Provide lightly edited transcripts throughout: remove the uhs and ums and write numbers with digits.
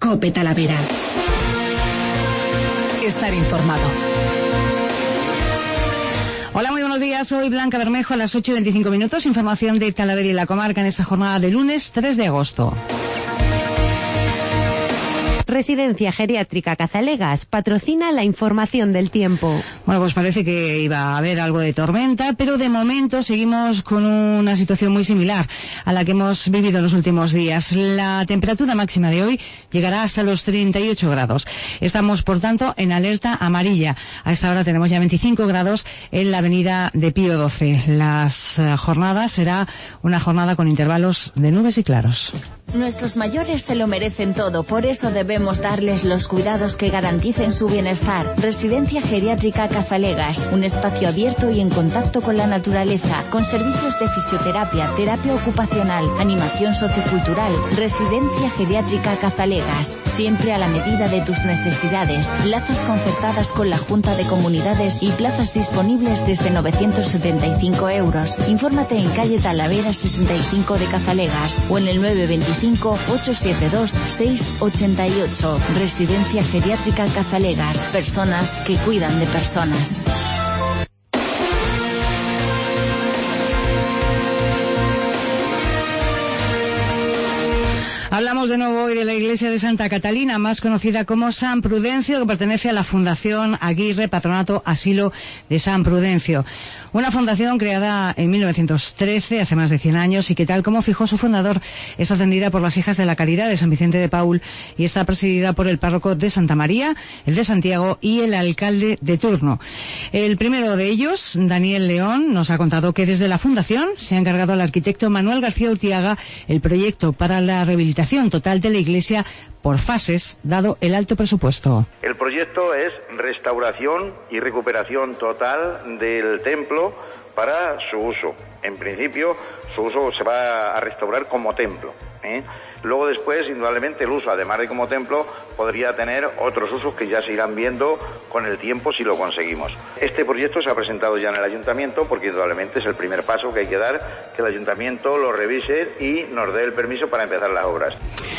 COPE Talavera. Estar informado. Hola, muy buenos días. Soy Blanca Bermejo a las 8:25. Información de Talavera y la comarca en esta jornada de lunes 3 de agosto. Residencia Geriátrica Cazalegas patrocina la información del tiempo. Bueno, pues parece que iba a haber algo de tormenta, pero de momento seguimos con una situación muy similar a la que hemos vivido en los últimos días. La temperatura máxima de hoy llegará hasta los 38 grados. Estamos, por tanto, en alerta amarilla. A esta hora tenemos ya 25 grados en la avenida de Pío XII. Las jornadas será una jornada con intervalos de nubes y claros. Nuestros mayores se lo merecen todo, por eso debemos darles los cuidados que garanticen su bienestar. Residencia Geriátrica Cazalegas, un espacio abierto y en contacto con la naturaleza, con servicios de fisioterapia, terapia ocupacional, animación sociocultural. Residencia Geriátrica Cazalegas, siempre a la medida de tus necesidades. Plazas concertadas con la Junta de Comunidades y plazas disponibles desde 975 euros. Infórmate en calle Talavera 65 de Cazalegas o en el 925-872-688. Residencia Geriátrica Cazalegas. Personas que cuidan de personas. Hablamos de nuevo hoy de la iglesia de Santa Catalina, más conocida como San Prudencio, que pertenece a la Fundación Aguirre, Patronato Asilo de San Prudencio. Una fundación creada en 1913, hace más de 100 años, y que, tal como fijó su fundador, es atendida por las Hijas de la Caridad de San Vicente de Paúl y está presidida por el párroco de Santa María, el de Santiago y el alcalde de turno. El primero de ellos, Daniel León, nos ha contado que desde la fundación se ha encargado al arquitecto Manuel García Utiaga el proyecto para la rehabilitación total de la iglesia por fases, dado el alto presupuesto. El proyecto es restauración y recuperación total del templo para su uso. En principio, su uso se va a restaurar como templo, ¿eh? Luego después, indudablemente, el uso, además de como templo, podría tener otros usos que ya se irán viendo con el tiempo si lo conseguimos. Este proyecto se ha presentado ya en el ayuntamiento porque indudablemente es el primer paso que hay que dar, que el ayuntamiento lo revise y nos dé el permiso para empezar las obras.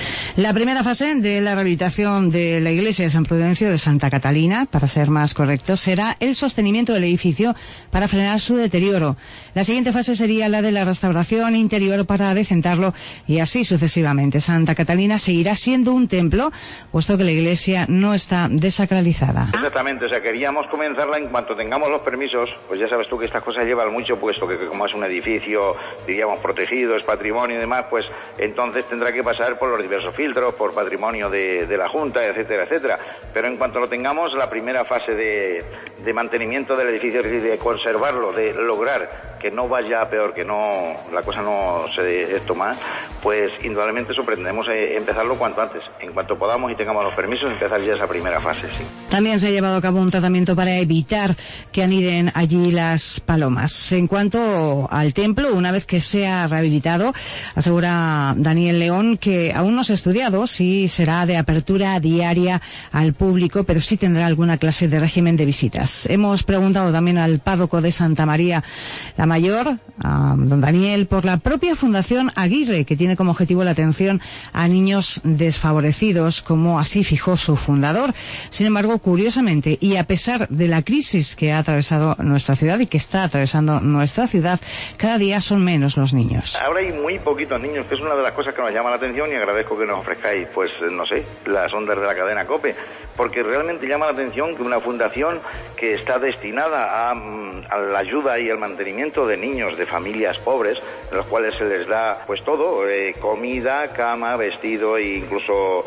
La primera fase de la rehabilitación de la iglesia de San Prudencio de Santa Catalina, para ser más correctos, será el sostenimiento del edificio para frenar su deterioro. La siguiente fase sería la de la restauración interior para adecentarlo y así sucesivamente. Santa Catalina seguirá siendo un templo, puesto que la iglesia no está desacralizada. Exactamente, o sea, queríamos comenzarla en cuanto tengamos los permisos, pues ya sabes tú que estas cosas llevan mucho, puesto que como es un edificio, diríamos, protegido, es patrimonio y demás, pues entonces tendrá que pasar por los diversos filtros, por patrimonio de la Junta, etcétera, etcétera. Pero en cuanto lo tengamos, la primera fase de mantenimiento del edificio, es decir, de conservarlo, de lograr que no vaya a peor, que no la cosa no se esto más, pues indudablemente sorprendemos empezarlo cuanto antes. En cuanto podamos y tengamos los permisos, empezar ya esa primera fase, sí. También se ha llevado a cabo un tratamiento para evitar que aniden allí las palomas. En cuanto al templo, una vez que sea rehabilitado, asegura Daniel León que aún no se ha estudiado si será de apertura diaria al público, pero sí tendrá alguna clase de régimen de visitas. Hemos preguntado también al párroco de Santa María la Mayor, a don Daniel, por la propia Fundación Aguirre, que tiene como objetivo la atención a niños desfavorecidos, como así fijó su fundador. Sin embargo, curiosamente, y a pesar de la crisis que ha atravesado nuestra ciudad y que está atravesando nuestra ciudad, cada día son menos los niños. Ahora hay muy poquitos niños, que es una de las cosas que nos llama la atención, y agradezco que nos ofrezcáis, pues, no sé, las ondas de la cadena COPE, porque realmente llama la atención que una fundación que está destinada a la ayuda y al mantenimiento de niños de familias pobres, en los cuales se les da pues todo, comida, cama, vestido e incluso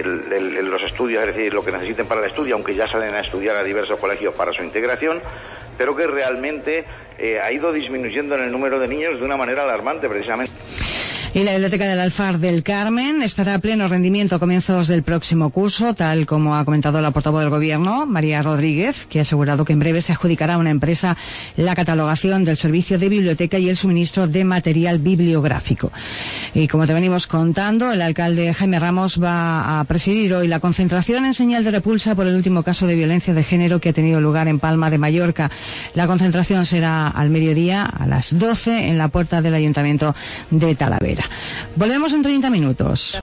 los estudios, es decir, lo que necesiten para el estudio, aunque ya salen a estudiar a diversos colegios para su integración, pero que realmente ha ido disminuyendo en el número de niños de una manera alarmante, precisamente. Y la Biblioteca del Alfar del Carmen estará a pleno rendimiento a comienzos del próximo curso, tal como ha comentado la portavoz del Gobierno, María Rodríguez, que ha asegurado que en breve se adjudicará a una empresa la catalogación del servicio de biblioteca y el suministro de material bibliográfico. Y como te venimos contando, el alcalde Jaime Ramos va a presidir hoy la concentración en señal de repulsa por el último caso de violencia de género que ha tenido lugar en Palma de Mallorca. La concentración será al mediodía, a las 12, en la puerta del Ayuntamiento de Talavera. Volvemos en 30 minutos.